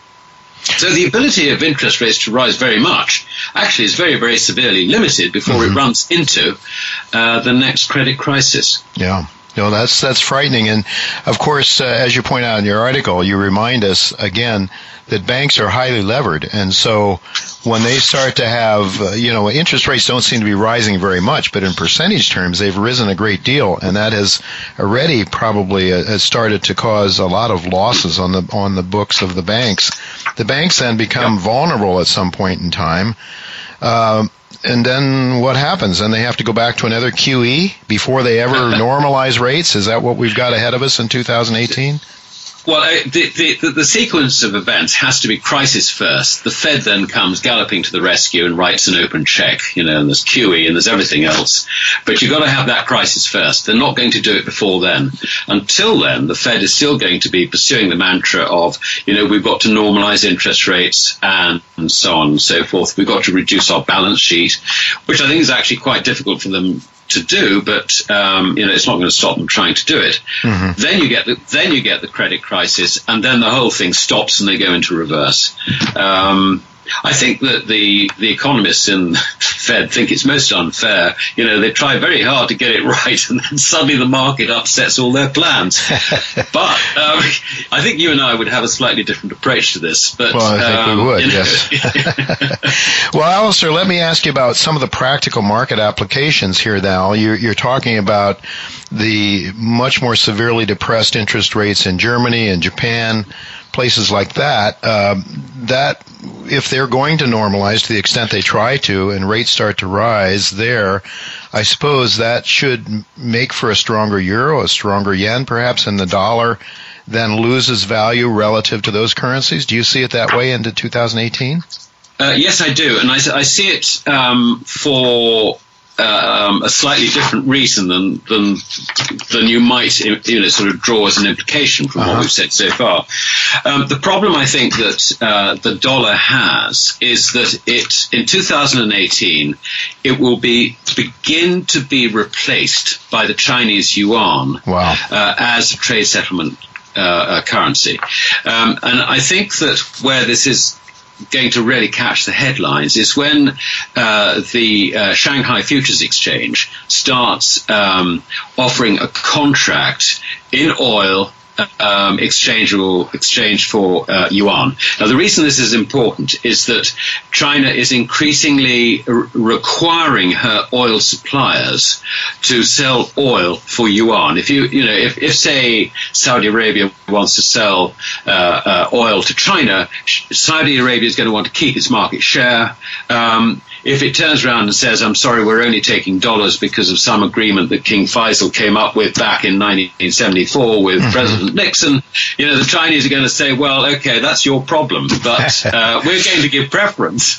Speaker 10: So the ability of interest rates to rise very much actually is very, very severely limited before mm-hmm. it runs into uh, the next credit crisis.
Speaker 3: Yeah. No, that's that's frightening. And, of course, uh, as you point out in your article, you remind us, again, that banks are highly levered. And so when they start to have, uh, you know, interest rates don't seem to be rising very much, but in percentage terms, they've risen a great deal. And that has already probably uh, has started to cause a lot of losses on the on the books of the banks. The banks then become yep. vulnerable at some point in time. Um, And then what happens? And they have to go back to another Q E before they ever normalize rates? Is that what we've got ahead of us in two thousand eighteen?
Speaker 10: Well, uh, the, the, the sequence of events has to be crisis first. The Fed then comes galloping to the rescue and writes an open check, you know, and there's Q E and there's everything else. But you've got to have that crisis first. They're not going to do it before then. Until then, the Fed is still going to be pursuing the mantra of, you know, we've got to normalize interest rates and, and so on and so forth. We've got to reduce our balance sheet, which I think is actually quite difficult for them to do, but um, you know, it's not going to stop them trying to do it. Mm-hmm. Then you get the then you get the credit crisis, and then the whole thing stops and they go into reverse. Um, I think that the the economists in the Fed think it's most unfair. You know, they try very hard to get it right, and then suddenly the market upsets all their plans. But um, I think you and I would have a slightly different approach to this. But
Speaker 3: well, I think
Speaker 10: um,
Speaker 3: we would.
Speaker 10: You know.
Speaker 3: Yes. Well, Alistair, let me ask you about some of the practical market applications here. Now, you're you're talking about the much more severely depressed interest rates in Germany and Japan, places like that. Um, that if they're going to normalize to the extent they try to and rates start to rise there, I suppose that should make for a stronger euro, a stronger yen perhaps, and the dollar then loses value relative to those currencies. Do you see it that way into two thousand eighteen?
Speaker 10: Uh, yes, I do. And I, I see it um, for uh, um, a slightly different reason than, than than you might, you know, sort of draw as an implication from uh-huh. what we've said so far. Um, the problem I think that uh, the dollar has is that it, in two thousand eighteen, it will be begin to be replaced by the Chinese yuan
Speaker 3: wow.
Speaker 10: uh, as a trade settlement uh, uh, currency. Um, and I think that where this is going to really catch the headlines is when uh, the uh, Shanghai Futures Exchange starts um, offering a contract in oil um, exchangeable exchange for uh, yuan. Now, the reason this is important is that China is increasingly r- requiring her oil suppliers to sell oil for yuan. If you, you know, if, if say Saudi Arabia wants to sell uh, uh, oil to China, Saudi Arabia is going to want to keep its market share. Um, If it turns around and says, I'm sorry, we're only taking dollars because of some agreement that King Faisal came up with back in nineteen seventy-four with mm-hmm. President Nixon, you know, the Chinese are going to say, well, okay, that's your problem, but uh, we're going to give preference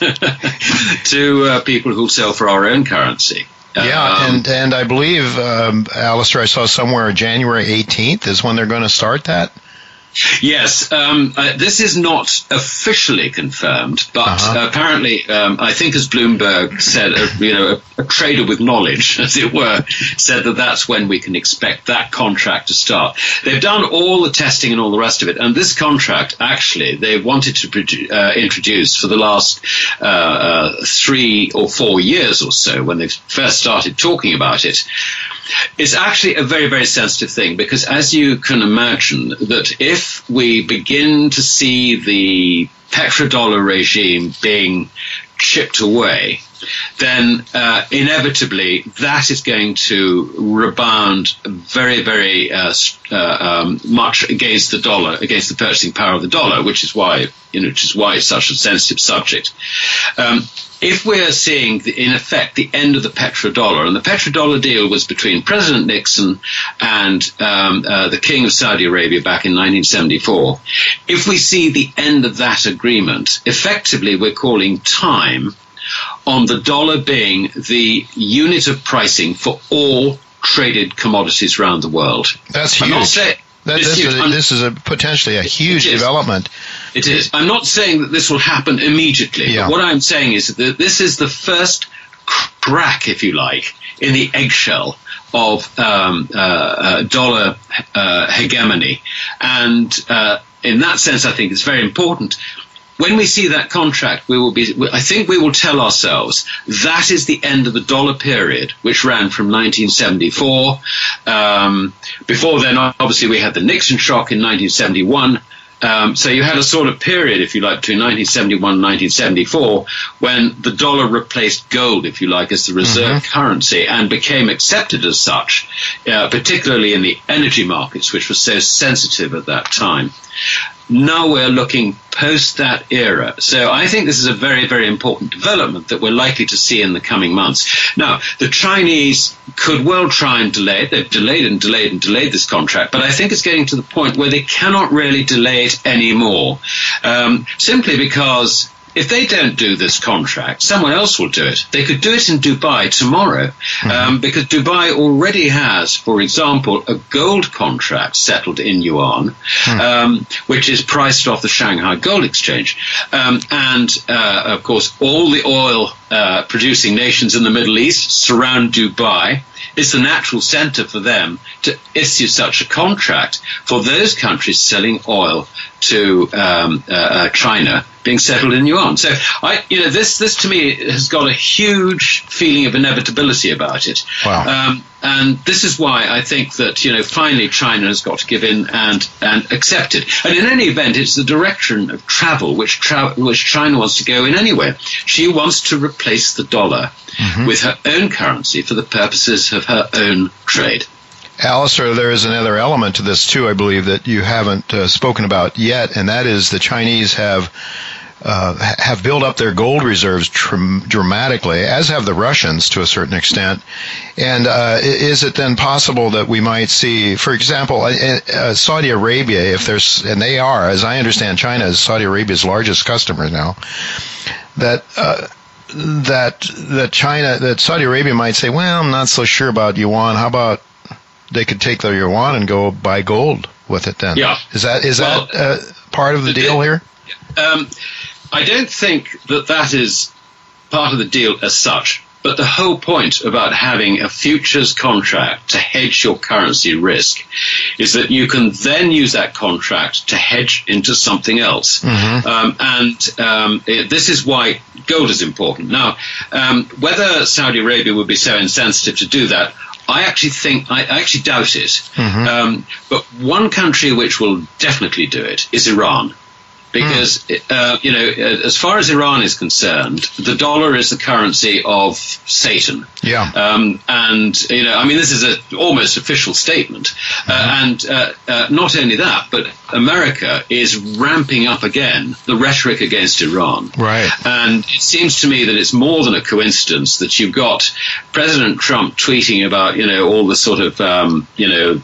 Speaker 10: to uh, people who sell for our own currency.
Speaker 3: Yeah, um, and, and I believe, um, Alistair, I saw somewhere January eighteenth is when they're going to start that.
Speaker 10: Yes, um, uh, this is not officially confirmed, but uh-huh. apparently, um, I think as Bloomberg said, uh, you know, a, a trader with knowledge, as it were, said that that's when we can expect that contract to start. They've done all the testing and all the rest of it, and this contract, actually, they wanted to produ- uh, introduce for the last uh, uh, three or four years or so, when they first started talking about it. It's actually a very, very sensitive thing because, as you can imagine, that if we begin to see the petrodollar regime being chipped away, then uh, inevitably that is going to rebound very, very uh, uh, um, much against the dollar, against the purchasing power of the dollar, which is why, you know, which is why it's such a sensitive subject. Um, If we're seeing, the, in effect, the end of the petrodollar, and the petrodollar deal was between President Nixon and um, uh, the King of Saudi Arabia back in nineteen seventy-four, if we see the end of that agreement, effectively we're calling time on the dollar being the unit of pricing for all traded commodities around the world.
Speaker 3: That's huge. I'm not saying, that, this, is a, this is a potentially a huge
Speaker 10: it
Speaker 3: development.
Speaker 10: It is. I'm not saying that this will happen immediately.
Speaker 3: Yeah.
Speaker 10: But what I'm saying is that this is the first crack, if you like, in the eggshell of um, uh, uh, dollar uh, hegemony. And uh, in that sense, I think it's very important. when we see that contract, we will be, I think we will tell ourselves that is the end of the dollar period, which ran from nineteen seventy-four. Um, before then, obviously, we had the Nixon shock in nineteen seventy-one. Um, so you had a sort of period, if you like, between nineteen seventy-one and nineteen seventy-four when the dollar replaced gold, if you like, as the reserve mm-hmm. currency and became accepted as such, uh, particularly in the energy markets, which were so sensitive at that time. Now we're looking post that era. So I think this is a very, very important development that we're likely to see in the coming months. Now, the Chinese could well try and delay it. They've delayed and delayed and delayed this contract, but I think it's getting to the point where they cannot really delay it anymore, um, simply because if they don't do this contract, someone else will do it. They could do it in Dubai tomorrow, mm-hmm. um, because Dubai already has, for example, a gold contract settled in yuan, mm-hmm. um, which is priced off the Shanghai Gold Exchange. Um, and, uh, of course, all the oil uh, producing nations in the Middle East surround Dubai. It's the natural center for them to issue such a contract for those countries selling oil to um, uh, uh, China being settled in yuan. So, I, you know, this this to me has got a huge feeling of inevitability about it.
Speaker 3: Wow.
Speaker 10: Um, and this is why I think that, you know, finally China has got to give in and, and accept it. And in any event, it's the direction of travel which tra- which China wants to go in anyway. She wants to replace the dollar mm-hmm. with her own currency for the purposes of her own trade.
Speaker 3: Alistair, there is another element to this, too, I believe, that you haven't uh, spoken about yet, and that is the Chinese have uh, have built up their gold reserves tr- dramatically, as have the Russians to a certain extent. And uh, is it then possible that we might see, for example, uh, uh, Saudi Arabia, if there's, and they are, as I understand, China is Saudi Arabia's largest customer now, that uh, that that China, that Saudi Arabia might say, well, I'm not so sure about yuan. How about they could take their yuan and go buy gold with it then?
Speaker 10: Yeah.
Speaker 3: Is that is well, that uh, part of the, the deal
Speaker 10: the,
Speaker 3: here?
Speaker 10: Um, I don't think that that is part of the deal as such. But the whole point about having a futures contract to hedge your currency risk is that you can then use that contract to hedge into something else. Mm-hmm. Um, and um, it, this is why gold is important. Now, um, whether Saudi Arabia would be so insensitive to do that, I actually think, I actually doubt it. Mm-hmm. Um, but one country which will definitely do it is Iran. Because, mm. uh, you know, as far as Iran is concerned, the dollar is the currency of Satan.
Speaker 3: Yeah.
Speaker 10: Um, and, you know, I mean, this is a almost official statement. Mm-hmm. Uh, and uh, uh, not only that, but America is ramping up again the rhetoric against Iran.
Speaker 3: Right.
Speaker 10: And it seems to me that it's more than a coincidence that you've got President Trump tweeting about, you know, all the sort of, um, you know,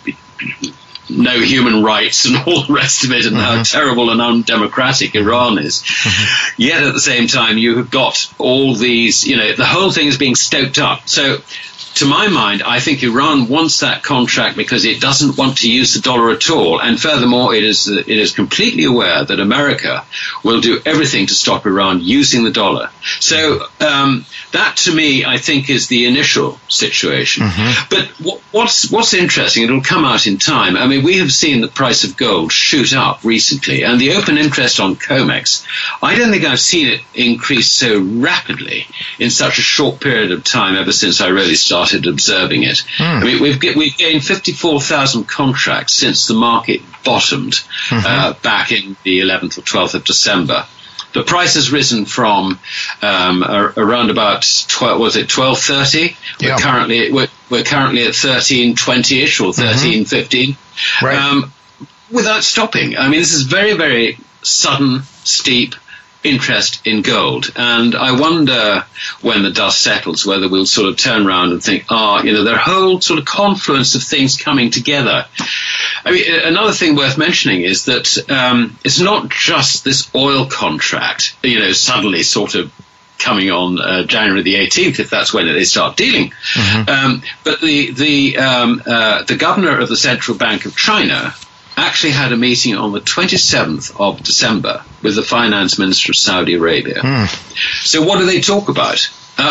Speaker 10: no human rights and all the rest of it, and mm-hmm. how terrible and undemocratic Iran is. Mm-hmm. Yet at the same time, you have got all these, you know, the whole thing is being stoked up. So, to my mind, I think Iran wants that contract because it doesn't want to use the dollar at all. And furthermore, it is it is completely aware that America will do everything to stop Iran using the dollar. So um, that, to me, I think is the initial situation. Mm-hmm. But w- what's what's interesting, it'll come out in time. I mean, we have seen the price of gold shoot up recently, and the open interest on COMEX, I don't think I've seen it increase so rapidly in such a short period of time ever since I really started observing it. Mm. I mean, we've we've gained fifty-four thousand contracts since the market bottomed mm-hmm. uh, back in the eleventh or twelfth of December. The price has risen from um, around about twelve, was it twelve thirty? We're yeah. currently we're, we're currently at thirteen twenty-ish or thirteen fifteen, mm-hmm. right. um, without stopping. I mean, this is very very sudden, steep interest in gold, and I wonder when the dust settles whether we'll sort of turn around and think, ah, oh, you know, there are a whole sort of confluence of things coming together. I mean, another thing worth mentioning is that um, it's not just this oil contract, you know, suddenly sort of coming on uh, January the eighteenth, if that's when they start dealing. Mm-hmm. Um, but the the um, uh, the governor of the Central Bank of China actually had a meeting on the twenty-seventh of December with the finance minister of Saudi Arabia. Mm. So what do they talk about? Uh,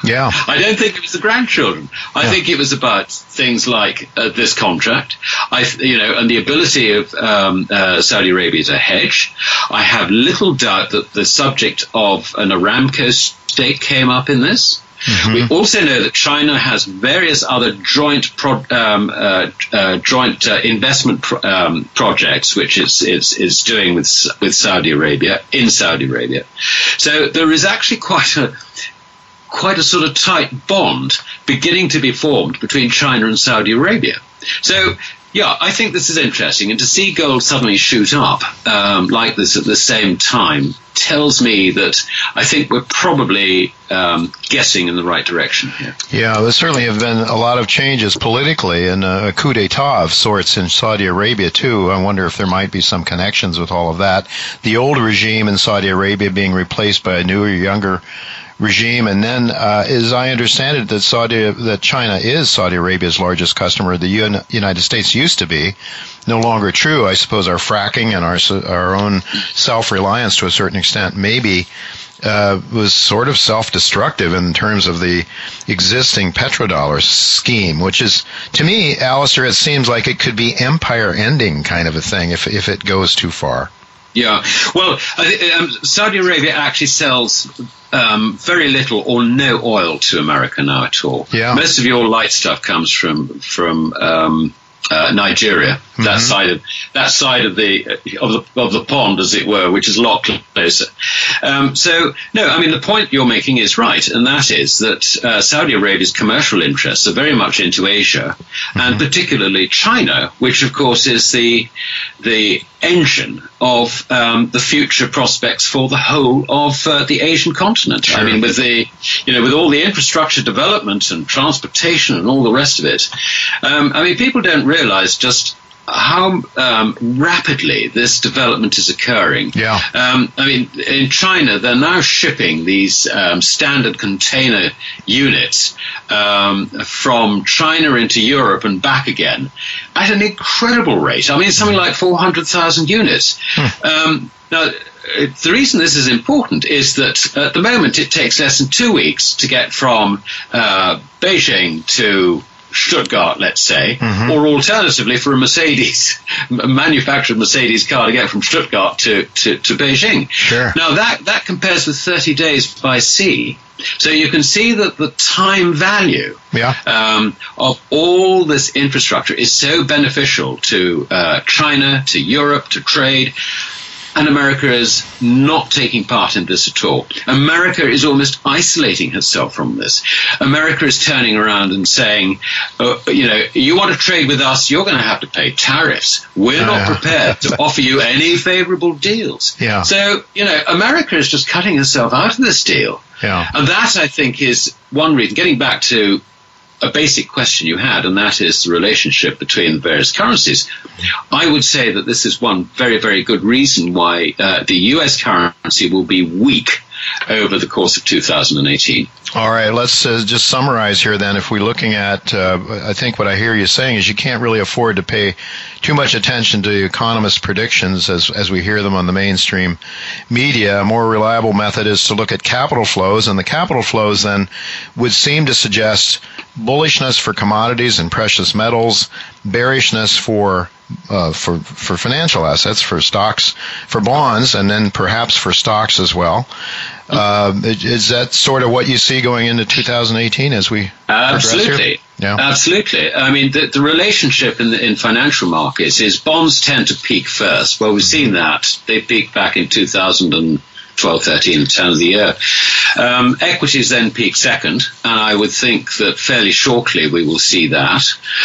Speaker 3: Yeah.
Speaker 10: I don't think it was the grandchildren. I yeah. think it was about things like uh, this contract, I, you know, and the ability of um, uh, Saudi Arabia to hedge. I have little doubt that the subject of an Aramco stake came up in this. Mm-hmm. We also know that China has various other joint pro, um, uh, uh, joint uh, investment pro, um, projects, which it's, it's, it's doing with with Saudi Arabia in Saudi Arabia. So there is actually quite a quite a sort of tight bond beginning to be formed between China and Saudi Arabia. So, yeah, I think this is interesting. And to see gold suddenly shoot up um, like this at the same time tells me that I think we're probably um, guessing in the right direction here.
Speaker 3: Yeah, there certainly have been a lot of changes politically and a coup d'etat of sorts in Saudi Arabia, too. I wonder if there might be some connections with all of that. The old regime in Saudi Arabia being replaced by a newer, younger regime, and then, uh, as I understand it, that Saudi, that China is Saudi Arabia's largest customer. The U- United States used to be, no longer true. I suppose our fracking and our our own self-reliance, to a certain extent, maybe uh, was sort of self-destructive in terms of the existing petrodollar scheme, which is, to me, Alistair, it seems like it could be empire-ending kind of a thing if if it goes too far.
Speaker 10: Yeah, well, um, Saudi Arabia actually sells um, very little or no oil to America now at all.
Speaker 3: Yeah.
Speaker 10: Most of your light stuff comes from from um, uh, Nigeria, mm-hmm. that side of that side of the of the of the pond, as it were, which is a lot closer. Um, so, no, I mean the point you're making is right, and that is that uh, Saudi Arabia's commercial interests are very much into Asia, mm-hmm. and particularly China, which of course is the the engine of um, the future prospects for the whole of uh, the Asian continent. Sure. I mean, with the, you know, with all the infrastructure development and transportation and all the rest of it. Um, I mean, people don't realize just how um, rapidly this development is occurring.
Speaker 3: Yeah.
Speaker 10: Um, I mean, in China, they're now shipping these um, standard container units um, from China into Europe and back again at an incredible rate. I mean, it's something like four hundred thousand units. Hmm. Um, now, the reason this is important is that at the moment it takes less than two weeks to get from uh, Beijing to Stuttgart, let's say, mm-hmm. or alternatively for a Mercedes, a manufactured Mercedes car to get from Stuttgart to, to, to Beijing.
Speaker 3: Sure.
Speaker 10: Now that, that compares with thirty days by sea. So you can see that the time value
Speaker 3: yeah.
Speaker 10: um, of all this infrastructure is so beneficial to uh, China, to Europe, to trade. And America is not taking part in this at all. America is almost isolating herself from this. America is turning around and saying, uh, you know, you want to trade with us, you're going to have to pay tariffs. We're uh, not prepared to offer you any favorable deals.
Speaker 3: Yeah.
Speaker 10: So, you know, America is just cutting herself out of this deal.
Speaker 3: Yeah.
Speaker 10: And that, I think, is one reason. Getting back to a basic question you had, and that is the relationship between the various currencies. I would say that this is one very, very good reason why uh, the U S currency will be weak over the course of two thousand eighteen.
Speaker 3: All right, let's uh, just summarize here then. If we're looking at, uh, I think what I hear you saying is you can't really afford to pay too much attention to economists' predictions as as we hear them on the mainstream media. A more reliable method is to look at capital flows, and the capital flows then would seem to suggest bullishness for commodities and precious metals, bearishness for uh, for for financial assets, for stocks, for bonds, and then perhaps for stocks as well. Uh, is that sort of what you see going into two thousand eighteen as we
Speaker 10: Absolutely.
Speaker 3: Yeah.
Speaker 10: Absolutely. I mean, the, the relationship in, the, in financial markets is bonds tend to peak first. Well, we've seen that. They peaked back in two thousand twelve, thirteen, turn of the year. Um, equities then peak second, and I would think that fairly shortly we will see that.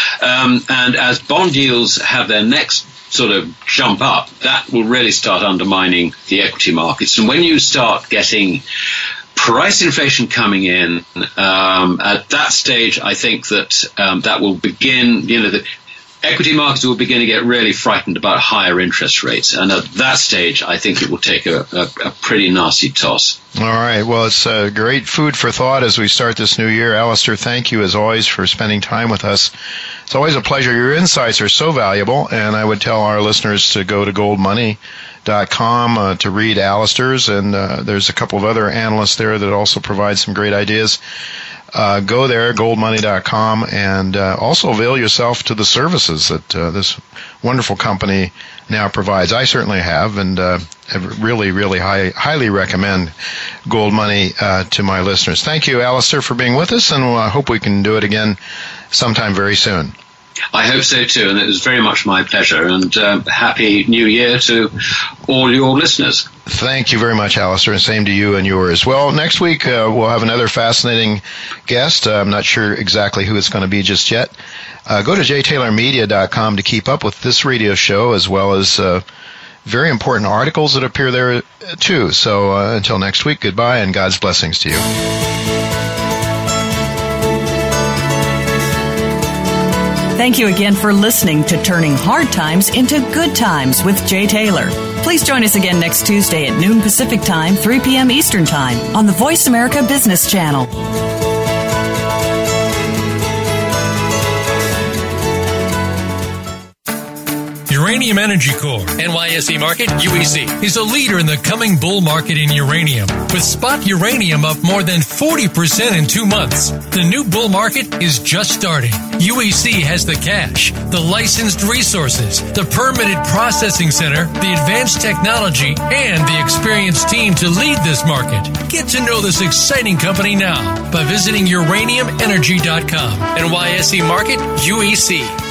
Speaker 10: Um, and as bond yields have their next sort of jump up, that will really start undermining the equity markets. And when you start getting price inflation coming in, um, at that stage, I think that um, that will begin, you know, the equity markets will begin to get really frightened about higher interest rates. And at that stage, I think it will take a, a, a pretty nasty toss.
Speaker 3: All right. Well, it's uh, great food for thought as we start this new year. Alistair, thank you as always for spending time with us. It's always a pleasure. Your insights are so valuable, and I would tell our listeners to go to gold money dot com uh, to read Alistair's, and uh, there's a couple of other analysts there that also provide some great ideas. uh, go there, gold money dot com, and uh, also avail yourself to the services that uh, this wonderful company now provides. I certainly have, and uh, I really, really high, highly recommend Gold Money uh, to my listeners. Thank you, Alistair, for being with us, and I hope we can do it again sometime very soon.
Speaker 10: I hope so too, and it was very much my pleasure, and uh, Happy New Year to all your listeners.
Speaker 3: Thank you very much, Alistair, and same to you and yours. Well, next week uh, we'll have another fascinating guest. Uh, I'm not sure exactly who it's going to be just yet. Uh, go to j taylor media dot com to keep up with this radio show, as well as uh, very important articles that appear there too. So uh, until next week, goodbye, and God's blessings to you.
Speaker 2: Thank you again for listening to Turning Hard Times into Good Times with Jay Taylor. Please join us again next Tuesday at noon Pacific Time, three p.m. Eastern Time on the Voice America Business Channel.
Speaker 8: Uranium Energy Corp, N Y S E market, U E C, is a leader in the coming bull market in uranium. With spot uranium up more than forty percent in two months, the new bull market is just starting. U E C has the cash, the licensed resources, the permitted processing center, the advanced technology, and the experienced team to lead this market. Get to know this exciting company now by visiting uranium energy dot com. N Y S E market, U E C.